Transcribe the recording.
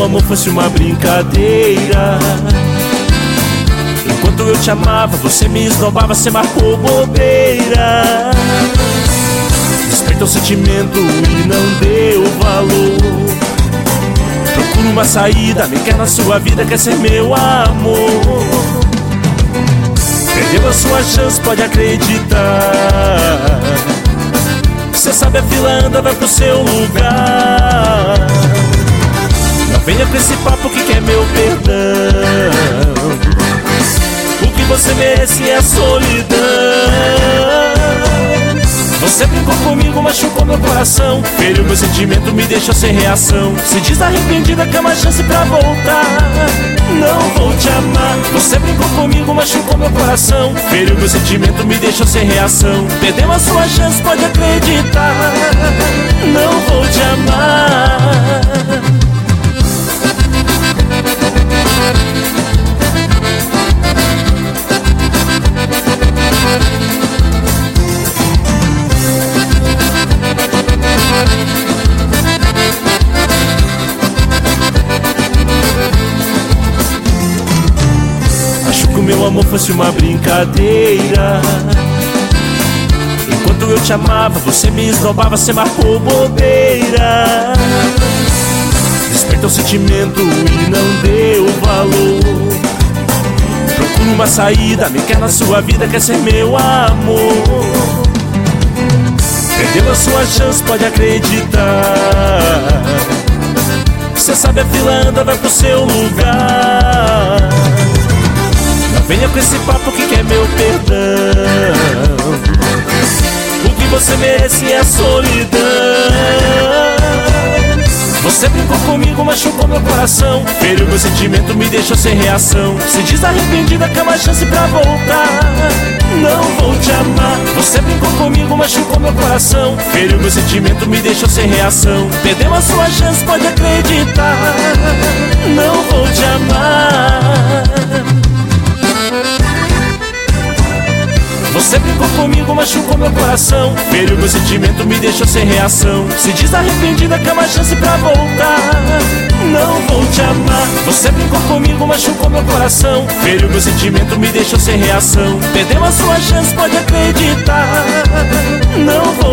amor fosse uma brincadeira. Enquanto eu te amava, você me esnobava, você marcou bobeira. Despertou o sentimento e não deu valor. Procura uma saída, me quer na sua vida, quer ser meu amor. Perdeu a sua chance, pode acreditar. Cê sabe a fila anda, vai pro seu lugar. Não venha com esse papo que quer meu perdão. O que você merece é a solidão. Você brincou comigo, machucou meu coração, feriu meu sentimento, me deixou sem reação. Se diz arrependida, quer uma chance pra voltar. Não vou te amar. Você brincou comigo, machucou meu coração, feriu meu sentimento, me deixou sem reação. Perdeu a sua chance, pode acreditar. Não vou te amar. Acho que o meu amor fosse uma brincadeira. Enquanto eu te amava, você me esnobava, você marcou bobeira. Despertou o sentimento e não deu valor. Procura uma saída, me quer na sua vida, quer ser meu amor. Perdeu a sua chance, pode acreditar. Cê sabe a fila anda, vai pro seu lugar. Não venha com esse papo que quer meu perdão. O que você merece é a solidão. Você brincou comigo, machucou meu coração, feriu meu sentimento, me deixou sem reação. Se diz arrependida, quer uma chance pra voltar. Não vou te amar. Você brincou comigo, machucou meu coração, feriu meu sentimento, me deixou sem reação. Perdeu a sua chance, pode acreditar. Não vou te amar. Você brincou comigo, machucou meu coração, feriu meu sentimento, me deixou sem reação. Se diz arrependida, quer uma chance pra voltar. Não vou te amar. Você brincou comigo, machucou meu coração, feriu meu sentimento, me deixou sem reação. Perdeu a sua chance, pode acreditar. Não vou